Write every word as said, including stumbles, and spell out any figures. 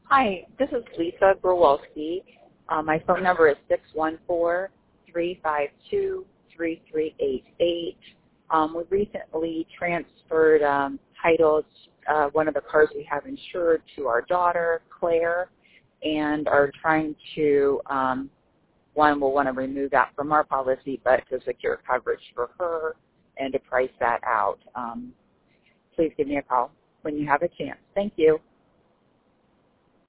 Hi, this is Lisa Growalski. Uh, my phone number is six one four, three five two, three three eight eight. Um, we recently transferred um, titles, uh, one of the cars we have insured, to our daughter, Claire, and are trying to, um, one, will want to remove that from our policy, but to secure coverage for her and to price that out. Um, please give me a call when you have a chance. Thank you.